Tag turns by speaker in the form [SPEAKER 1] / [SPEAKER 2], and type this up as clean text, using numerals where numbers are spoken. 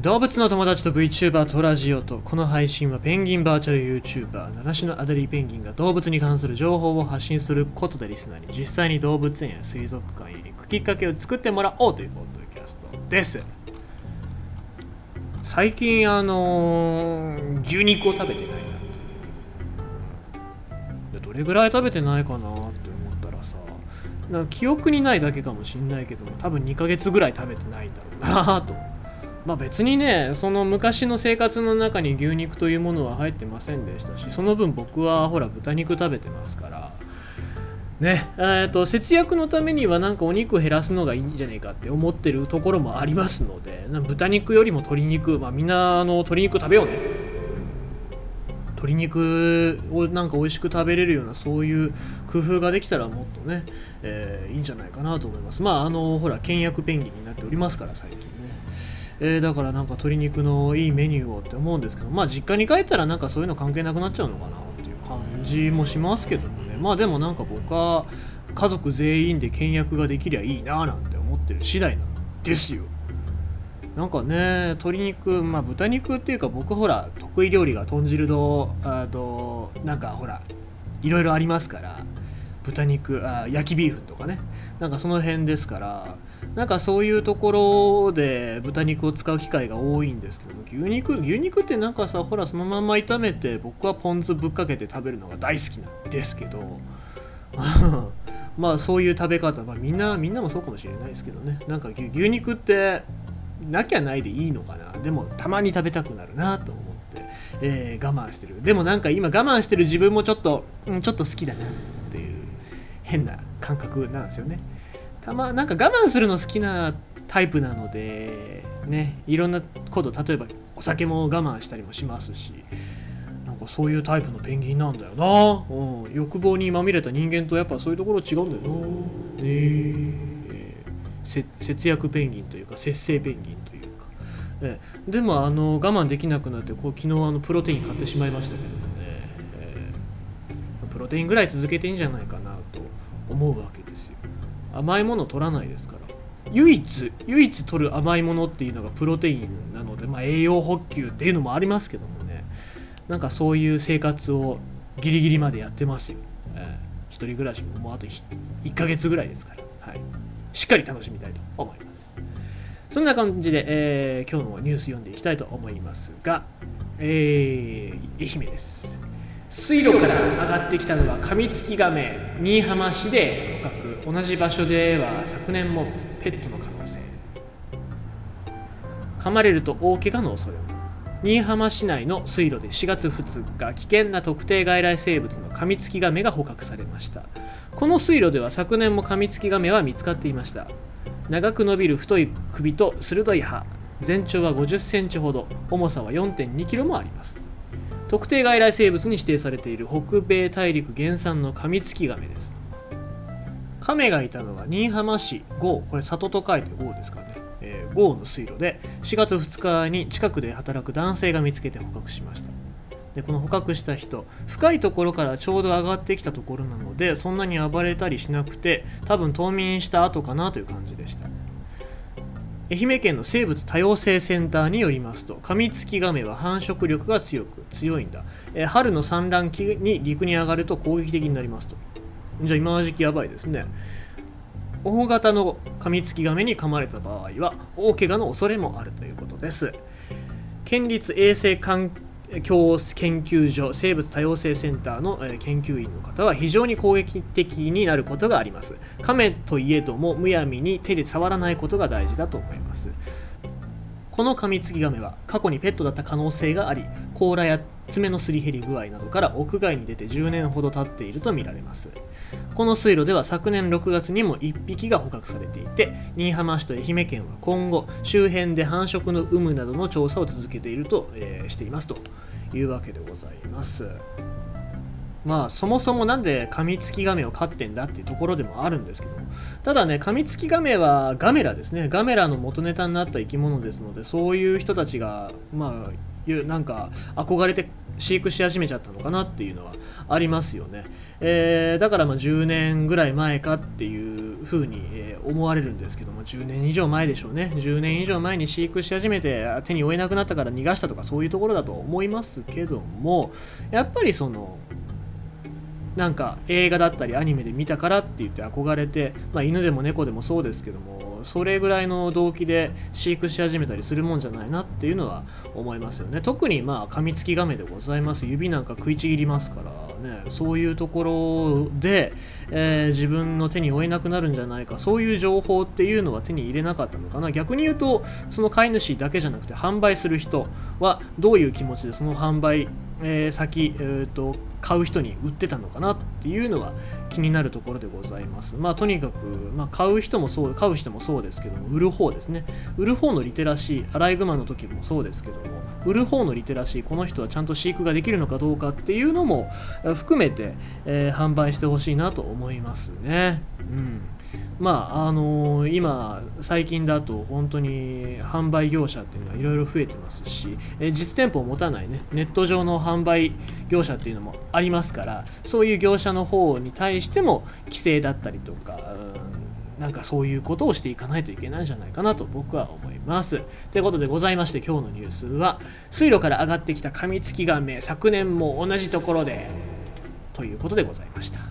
[SPEAKER 1] 動物の友達と VTuber とラジオと、この配信はペンギンバーチャル YouTuber 七種のアデリーペンギンが動物に関する情報を発信することでリスナーに実際に動物園や水族館へ行くきっかけを作ってもらおうというポッドキャストです。最近牛肉を食べてないなっていう、どれぐらい食べてないかなって思ったらさ、なんか記憶にないだけかもしんないけども、多分2ヶ月ぐらい食べてないんだろうなと。まあ別にね、その昔の生活の中に牛肉というものは入ってませんでしたし、その分僕はほら豚肉食べてますからね、節約のためにはなんかお肉減らすのがいいんじゃねえかって思ってるところもありますので、豚肉よりも鶏肉、まあみんな鶏肉食べようね。鶏肉をなんか美味しく食べれるようなそういう工夫ができたらもっとね、いいんじゃないかなと思います。まあほら倹約ペンギンになっておりますから最近ね。だからなんか鶏肉のいいメニューをって思うんですけど、まあ実家に帰ったらなんかそういうの関係なくなっちゃうのかなっていう感じもしますけどもね。まあでもなんか僕は家族全員で倹約ができりゃいいななんて思ってる次第なんですよ。なんかね、鶏肉、まあ豚肉っていうか僕ほら得意料理が豚汁となんかほらいろいろありますから、豚肉焼きビーフンとかね、なんかその辺ですから、なんかそういうところで豚肉を使う機会が多いんですけども、牛肉ってなんかさ、ほらそのまま炒めて僕はポン酢ぶっかけて食べるのが大好きなんですけどまあそういう食べ方、まあみんなもそうかもしれないですけどね、なんか牛肉ってなきゃないでいいのかな。でもたまに食べたくなるなと思って、我慢してる。でもなんか今我慢してる自分もちょっと好きだなっていう変な感覚なんですよね。なんか我慢するの好きなタイプなのでね、いろんなこと、例えばお酒も我慢したりもしますし、なんかそういうタイプのペンギンなんだよな。欲望にまみれた人間とやっぱそういうところ違うんだよな。節約ペンギンというか節制ペンギンというか、でも我慢できなくなって昨日プロテイン買ってしまいましたけどもね、プロテインぐらい続けていいんじゃないかなと思うわけですよ。甘いもの取らないですから、唯一取る甘いものっていうのがプロテインなので、まあ、栄養補給っていうのもありますけどもね、なんかそういう生活をギリギリまでやってますよ。一人暮らしももうあと1ヶ月ぐらいですから、はい、しっかり楽しみたいと思います。そんな感じで、今日のニュース読んでいきたいと思いますが、愛媛です。水路から上がってきたのはカミツキガメ、新居浜市で捕獲。同じ場所では昨年もペットの可能性。噛まれると大怪我の恐れも。新居浜市内の水路で4月2日、危険な特定外来生物のカミツキガメが捕獲されました。この水路では昨年もカミツキガメは見つかっていました。長く伸びる太い首と鋭い歯、全長は50センチほど、重さは 4.2 キロもあります。特定外来生物に指定されている北米大陸原産のカミツキガメです。カメがいたのは新居浜市郷、これ里と書いて郷ですかね、郷の水路で4月2日に近くで働く男性が見つけて捕獲しました。でこの捕獲した人、深いところからちょうど上がってきたところなので、そんなに暴れたりしなくて、多分冬眠した後かなという感じでした。愛媛県の生物多様性センターによりますと、カミツキガメは繁殖力が強いんだ。春の産卵期に陸に上がると攻撃的になりますと。じゃあ今の時期やばいですね。大型のカミツキガメに噛まれた場合は大怪我の恐れもあるということです。県立衛生環境研究所生物多様性センターの研究員の方は、非常に攻撃的になることがあります。カメといえどもむやみに手で触らないことが大事だと思います。このカミツキガメは過去にペットだった可能性があり、甲羅や爪のすり減り具合などから屋外に出て10年ほど経っているとみられます。この水路では昨年6月にも1匹が捕獲されていて、新居浜市と愛媛県は今後周辺で繁殖の有無などの調査を続けていると、していますというわけでございます。まあそもそもなんでカミツキガメを飼ってんだっていうところでもあるんですけども、ただね、カミツキガメはガメラですね、ガメラの元ネタになった生き物ですので、そういう人たちがまあなんか憧れて飼育し始めちゃったのかなっていうのはありますよね。だから10年ぐらい前かっていうふうに思われるんですけども、10年以上前でしょうね。10年以上前に飼育し始めて手に負えなくなったから逃がしたとか、そういうところだと思いますけども、やっぱりなんか映画だったりアニメで見たからって言って憧れて、犬でも猫でもそうですけども、それぐらいの動機で飼育し始めたりするもんじゃないなっていうのは思いますよね。特に噛みつきガメでございます。指なんか食いちぎりますからね。そういうところで、自分の手に負えなくなるんじゃないか、そういう情報っていうのは手に入れなかったのかな。逆に言うと、その飼い主だけじゃなくて販売する人はどういう気持ちでその販売先、買う人に売ってたのかなっていうのは気になるところでございます。とにかく、買う人もそうですけども、売る方ですね。売る方のリテラシー、アライグマの時もそうですけども、売る方のリテラシー、この人はちゃんと飼育ができるのかどうかっていうのも含めて、販売してほしいなと思いますね。今最近だと本当に販売業者っていうのはいろいろ増えてますし、実店舗を持たないね、ネット上の販売業者っていうのもありますから、そういう業者の方に対しても規制だったりとか、なんかそういうことをしていかないといけないんじゃないかなと僕は思います。ということでございまして、今日のニュースは水路から上がってきたカミツキガメ、昨年も同じところでということでございました。